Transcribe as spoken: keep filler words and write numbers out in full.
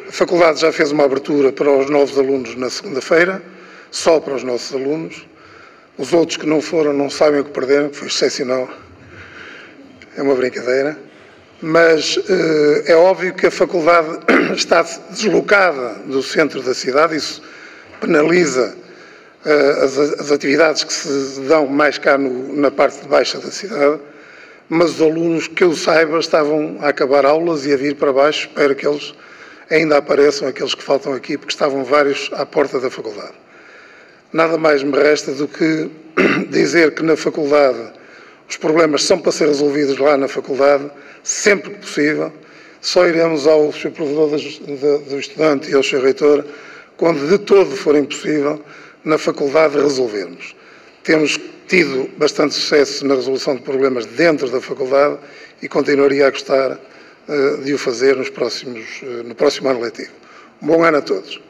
A faculdade já fez uma abertura para os novos alunos na segunda-feira, só para os nossos alunos. Os outros que não foram não sabem o que perderam, que foi excepcional. É uma brincadeira. Mas eh, é óbvio que a faculdade está deslocada do centro da cidade, isso penaliza eh, as, as atividades que se dão mais cá no, na parte de baixa da cidade, mas os alunos, que eu saiba, estavam a acabar aulas e a vir para baixo. Espero que eles ainda apareçam, aqueles que faltam aqui, porque estavam vários à porta da faculdade. Nada mais me resta do que dizer que na faculdade os problemas são para ser resolvidos lá na faculdade, sempre que possível. Só iremos ao senhor Provedor do Estudante e ao senhor Reitor quando de todo for impossível na faculdade resolvermos. Temos tido bastante sucesso na resolução de problemas dentro da faculdade e continuaria a gostar uh, de o fazer nos próximos, uh, no próximo ano letivo. Um bom ano a todos.